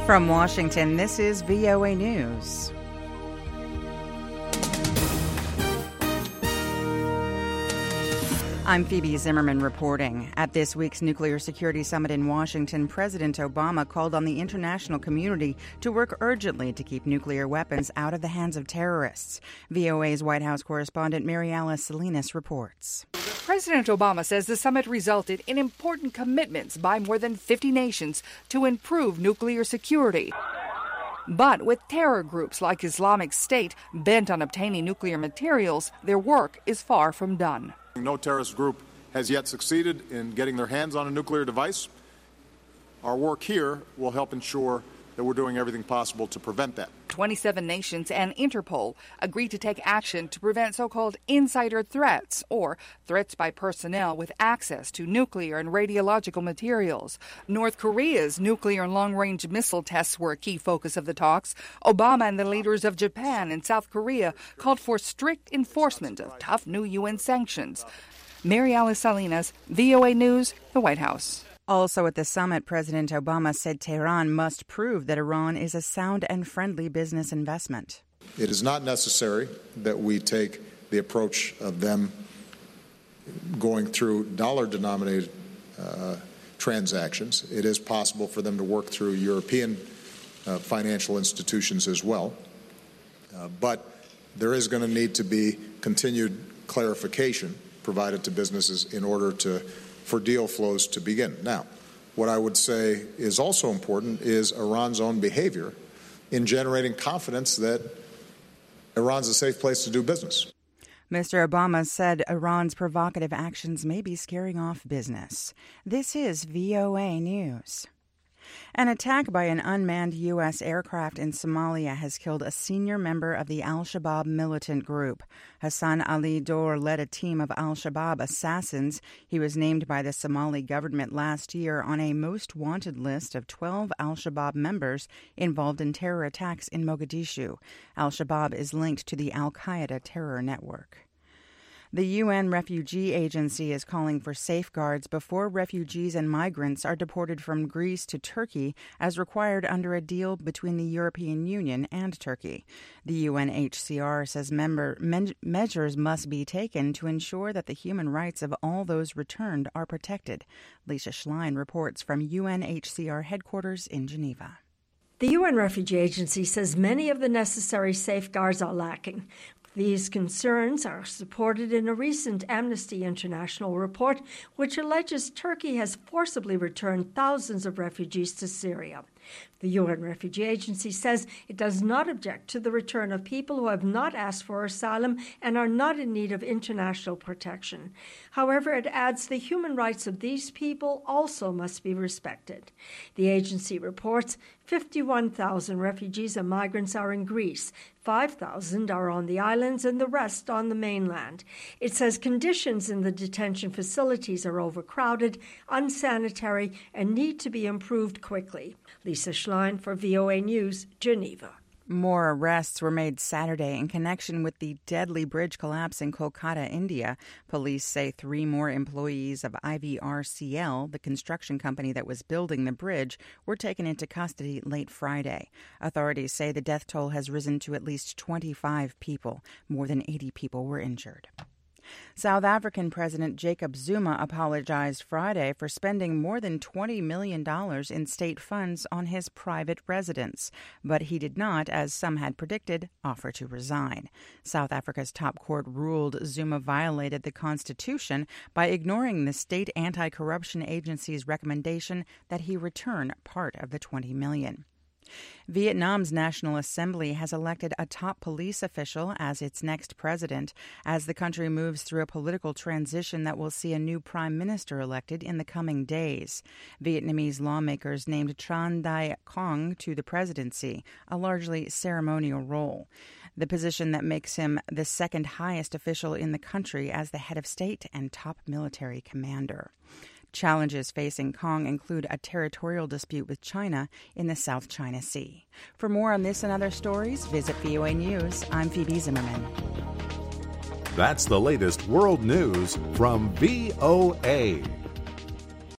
From Washington, this is VOA News. I'm Phoebe Zimmerman reporting. At this week's Nuclear Security Summit in Washington, President Obama called on the international community to work urgently to keep nuclear weapons out of the hands of terrorists. VOA's White House correspondent Mary Alice Salinas reports. President Obama says the summit resulted in important commitments by more than 50 nations to improve nuclear security. But with terror groups like Islamic State bent on obtaining nuclear materials, their work is far from done. No terrorist group has yet succeeded in getting their hands on a nuclear device. Our work here will help ensure that we're doing everything possible to prevent that. 27 nations and Interpol agreed to take action to prevent so-called insider threats, or threats by personnel with access to nuclear and radiological materials. North Korea's nuclear and long-range missile tests were a key focus of the talks. Obama and the leaders of Japan and South Korea called for strict enforcement of tough new UN sanctions. Mary Alice Salinas, VOA News, the White House. Also at the summit, President Obama said Tehran must prove that Iran is a sound and friendly business investment. It is not necessary that we take the approach of them going through dollar-denominated transactions. It is possible for them to work through European financial institutions as well. But there is going to need to be continued clarification provided to businesses in order for deal flows to begin. Now, what I would say is also important is Iran's own behavior in generating confidence that Iran's a safe place to do business. Mr. Obama said Iran's provocative actions may be scaring off business. This is VOA News. An attack by an unmanned U.S. aircraft in Somalia has killed a senior member of the al-Shabaab militant group. Hassan Ali Dor led a team of al-Shabaab assassins. He was named by the Somali government last year on a most wanted list of 12 al-Shabaab members involved in terror attacks in Mogadishu. Al-Shabaab is linked to the al-Qaeda terror network. The UN Refugee Agency is calling for safeguards before refugees and migrants are deported from Greece to Turkey, as required under a deal between the European Union and Turkey. The UNHCR says measures must be taken to ensure that the human rights of all those returned are protected. Lisa Schlein reports from UNHCR headquarters in Geneva. The UN Refugee Agency says many of the necessary safeguards are lacking. These concerns are supported in a recent Amnesty International report, which alleges Turkey has forcibly returned thousands of refugees to Syria. The UN Refugee Agency says it does not object to the return of people who have not asked for asylum and are not in need of international protection. However, it adds the human rights of these people also must be respected. The agency reports 51,000 refugees and migrants are in Greece, 5,000 are on the islands, and the rest on the mainland. It says conditions in the detention facilities are overcrowded, unsanitary, and need to be improved quickly. Lisa Schlein for VOA News, Geneva. More arrests were made Saturday in connection with the deadly bridge collapse in Kolkata, India. Police say 3 more employees of IVRCL, the construction company that was building the bridge, were taken into custody late Friday. Authorities say the death toll has risen to at least 25 people. More than 80 people were injured. South African President Jacob Zuma apologized Friday for spending more than $20 million in state funds on his private residence, but he did not, as some had predicted, offer to resign. South Africa's top court ruled Zuma violated the Constitution by ignoring the state anti-corruption agency's recommendation that he return part of the $20 million. Vietnam's National Assembly has elected a top police official as its next president as the country moves through a political transition that will see a new prime minister elected in the coming days. Vietnamese lawmakers named Tran Dai Quang to the presidency, a largely ceremonial role. The position that makes him the second highest official in the country as the head of state and top military commander. Challenges facing Kong include a territorial dispute with China in the South China Sea. For more on this and other stories, visit VOA News. I'm Phoebe Zimmerman. That's the latest world news from VOA.